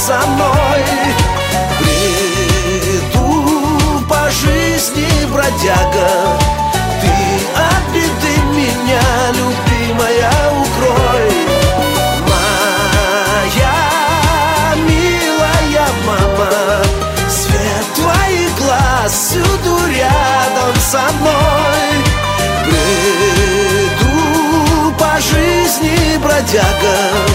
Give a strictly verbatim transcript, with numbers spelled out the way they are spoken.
со мной. Бреду по жизни, бродяга, ты от беды меня, любимая, укрой. Моя милая мама, свет твоих глаз всюду рядом со мной. Бреду по жизни, бродяга,